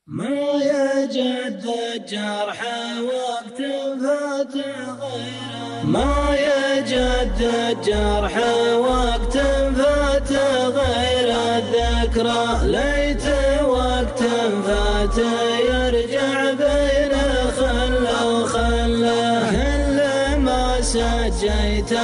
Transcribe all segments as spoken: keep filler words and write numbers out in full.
ما يجد الجرح وقت فات غيره ما يجد الجرح وقت فات غير الذكرى ليت وقت فات يرجع بين خله وخله كل ما سجيت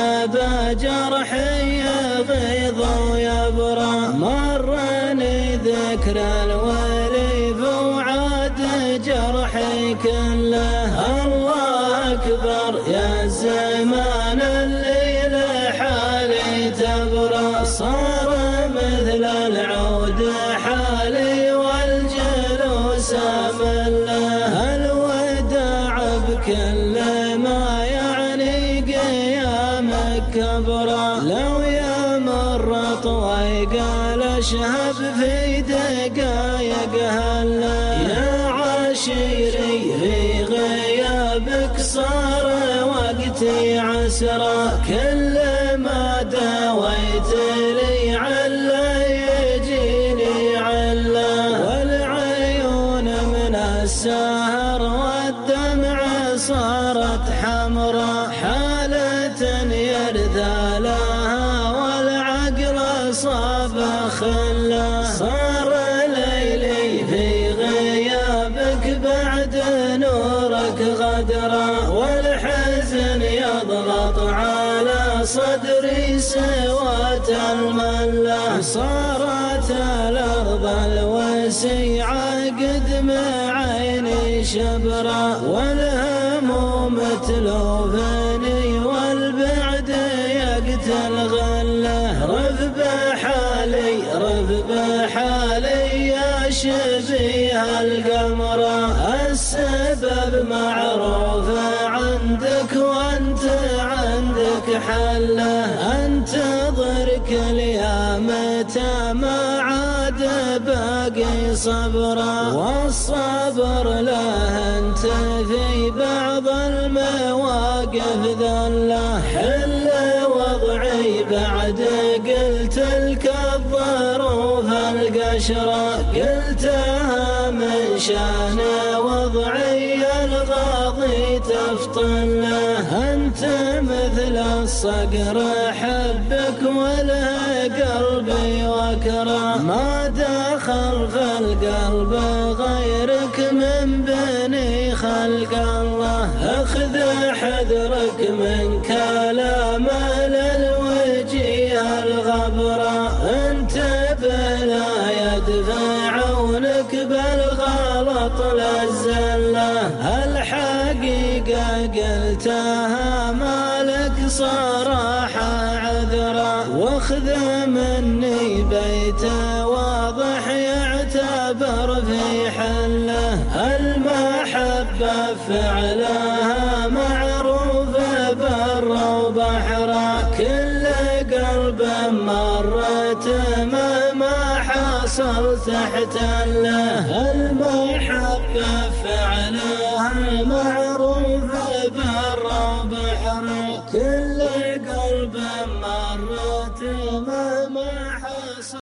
بجرحي يغيظ ويبرى مرني ذكر الولي وعاد جرحي كله الله أكبر يا الزمان اللي لحالي تبرى صار مثل العود حالي والجلوس أمله الوداع بكل ما يعني قيامك كبرى لو يمر طويق الأشهب في دقايق هلا يا عشيري في غيابك صار وقتي عسرى كل ما داويت لي علا يجيني علا والعيون من السهر والدمع صارت حمرا حالة يرثى لها والعقل صاب خلا صار ليلي في غيابك بعد نورك غدرا والحزن يضغط على صدري سوات الملا صارت الأرض الوسيعة قدم عيني شبرا والهموم تلوفني والبعد يقتل غله رف بحالي رف بحالي يا شبيه القمر السبب معروف عندك وانت عندك حله انتظرك اليا متى ما عاد باقي صبرا والصبر له انت في بعض المواقف ذله حل وضعي بعد قلت لك الظروف القشرة قلتها من شان وضعي الغاضي تفطن له أنت مثل الصقر حبك وله قلبي وكرة ما دخل في القلب غيرك من بني خلق الله اخذ حذرك من كلام للوجيه الغبرة انت بلا يدفعونك بالغلط للزلة الحقيقة قلتها مالك صراحة عذرا واخذ مني بيت واضح يعتبر في حله المحبة فعلها معروفة برا وبحرا كل قلب مرت ما ما حصل تحت له المحبة فعلها معروفة